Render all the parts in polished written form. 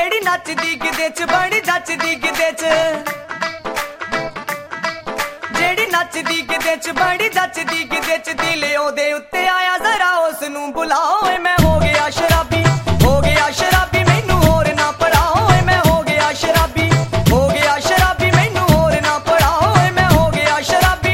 ਜਿਹੜੀ ਨੱਚਦੀ ਗਿੱਧੇ ਚ ਬੜੀ ਜੱਚਦੀ ਗਿੱਧੇ ਚ, ਜਿਹੜੀ ਨੱਚਦੀ ਗਿੱਧੇ ਚ ਬੜੀ ਜੱਚਦੀ ਗਿੱਧੇ ਚ, ਦਿਲ ਉਹਦੇ ਉੱਤੇ ਆਇਆ ਜ਼ਰਾ ਉਸ ਨੂੰ ਬੁਲਾਓ ਏ ਮੈਂ ਹੋ ਗਿਆ ਸ਼ਰਾਬੀ, ਹੋ ਗਿਆ ਸ਼ਰਾਬੀ ਮੈਨੂੰ ਹੋਰ ਨਾ ਪੜਾਓ ਏ ਮੈਂ ਹੋ ਗਿਆ ਸ਼ਰਾਬੀ, ਹੋ ਗਿਆ ਸ਼ਰਾਬੀ ਮੈਨੂੰ ਹੋਰ ਨਾ ਪੜਾਓ ਏ ਮੈਂ ਹੋ ਗਿਆ ਸ਼ਰਾਬੀ।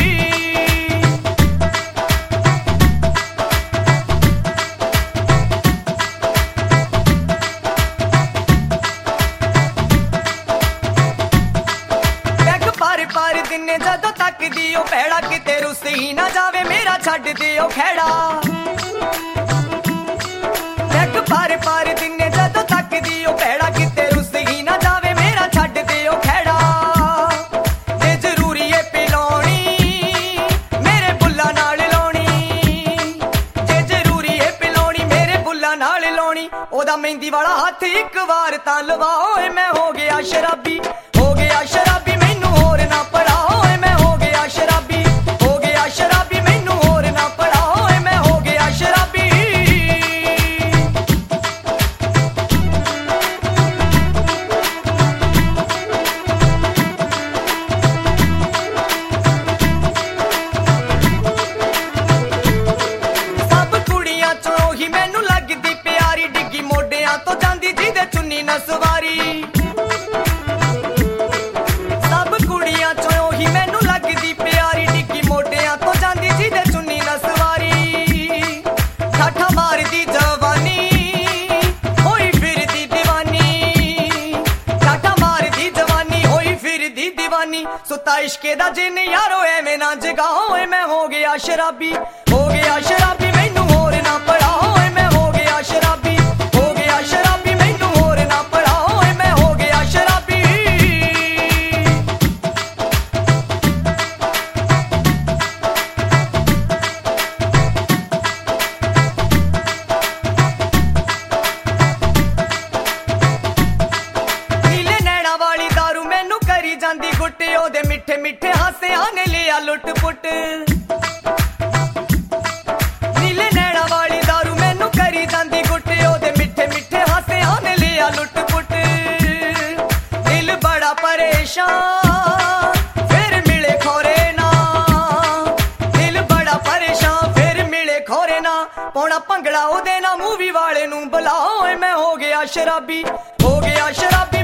ਪਰ ਦਿਨੇ ਜਦੋਂ ਤੱਕਦੀ ਉਹ ਭੈੜਾ ਕਿਤੇ ਰੁੱਸ ਹੀ ਨਾ ਜਾਵੇ ਮੇਰਾ ਛੱਡ ਦੇ ਉਹ ਖਹਿੜਾ, ਇੱਕ ਪਰ ਦਿਨੇ ਜਦੋਂ ਤੱਕਦੀ ਉਹ ਭੈੜਾ ਕਿਤੇ ਰੁੱਸ ਹੀ ਨਾ ਜਾਵੇ ਮੇਰਾ ਛੱਡ ਦੇ ਉਹ ਖਹਿੜਾ। ਜੇ ਜ਼ਰੂਰੀ ਏ ਪਿਲਾਉਣੀ ਮੇਰੇ ਬੁੱਲਾਂ ਨਾਲ ਲਾਉਣੀ, ਜੇ ਜ਼ਰੂਰੀ ਏ ਪਿਲਾਉਣੀ ਮੇਰੇ ਬੁੱਲਾਂ ਨਾਲ ਲਾਉਣੀ, ਉਹਦਾ ਮਹਿੰਦੀ ਵਾਲਾ ਹੱਥ ਇੱਕ ਵਾਰ ਤਾਂ ਲਵਾਓ ਏ ਮੈਂ ਹੋ ਗਿਆ ਸ਼ਰਾਬੀ, ਹੋ ਗਿਆ ਸ਼ਰਾਬੀ ਮੈਨੂੰ ਹੋਰ ਨਾ ਪੜਾਓ ਏ ਮੈਂ ਹੋ ਗਿਆ ਸ਼ਰਾਬੀ, ਹੋ ਗਿਆ ਸ਼ਰਾਬੀ ਮੈਨੂੰ ਹੋਰ ਨਾ ਪੜਾਓ ਏ ਮੈਂ ਹੋ ਗਿਆ ਸ਼ਰਾਬੀ। ਸਭ ਕੁੜੀਆਂ ਚੋਂ ਉਹੀ ਮੈਨੂੰ ਲੱਗਦੀ ਪਿਆਰੀ, ਡਿੱਗੀ ਮੋਢਿਆਂ ਤੋਂ ਜਾਂਦੀ ਜਿਹਦੇ ਚੁੰਨੀ ਨਾ ਸਵਾਰੀ, ਸੁੱਤਾ ਇਸ਼ਕੇ ਦਾ ਜਿੰਨ ਯਾਰੋ ਐਵੇਂ ਨਾ ਜਗਾਓ ਏ ਮੈਂ ਹੋ ਗਿਆ ਸ਼ਰਾਬੀ, ਹੋ ਗਿਆ ਸ਼ਰਾਬੀ ਮੈਨੂੰ ਹੋਰ ਨਾ ਪੜਾਓ ਏ ਮੈਂ ਹੋ ਗਿਆ ਸ਼ਰਾਬੀ, ਹੋ ਗਿਆ ਸ਼ਰਾਬੀ ਮੈਨੂੰ ਹੋਰ ਨਾ ਪੜਾਓ ਏ ਮੈਂ ਹੋ ਗਿਆ ਸ਼ਰਾਬੀ। ਨੀਲੇ ਨੈਣਾ ਵਾਲੀ ਦਾਰੂ ਮੈਨੂੰ ਕਰੀ ਜਾਂਦੀ ਗੁੱਟ, ਉਹਦੇ ਮਿੱਠੇ ਮਿੱਠੇ ਹਾਸਿਆਂ ਨੇ ਲਿਆ ਲੁੱਟ ਪੁੱਟ, ਨੀਲੇ ਨੈਣਾ ਵਾਲੀ ਦਾਰੂ ਮੈਨੂੰ ਕਰੀ ਜਾਂਦੀ ਗੁੱਟ, ਉਹਦੇ ਮਿੱਠੇ ਮਿੱਠੇ ਹਾਸਿਆਂ ਨੇ ਲਿਆ ਲੁੱਟ ਪੁੱਟ। ਦਿਲ ਬੜਾ ਪਰੇਸ਼ਾਨ ਫਿਰ ਮਿਲੇ ਖੋਰੇ ਨਾ, ਦਿਲ ਬੜਾ ਪਰੇਸ਼ਾਨ ਫਿਰ ਮਿਲੇ ਖੋਰੇ ਨਾ, ਪਾਉਣਾ ਭੰਗੜਾ ਉਹਦੇ ਨਾਲ ਮੂਵੀ ਵਾਲੇ ਨੂੰ ਬੁਲਾਓ ਏ ਮੈਂ ਹੋ ਗਿਆ ਸ਼ਰਾਬੀ, ਹੋ ਗਿਆ ਸ਼ਰਾਬੀ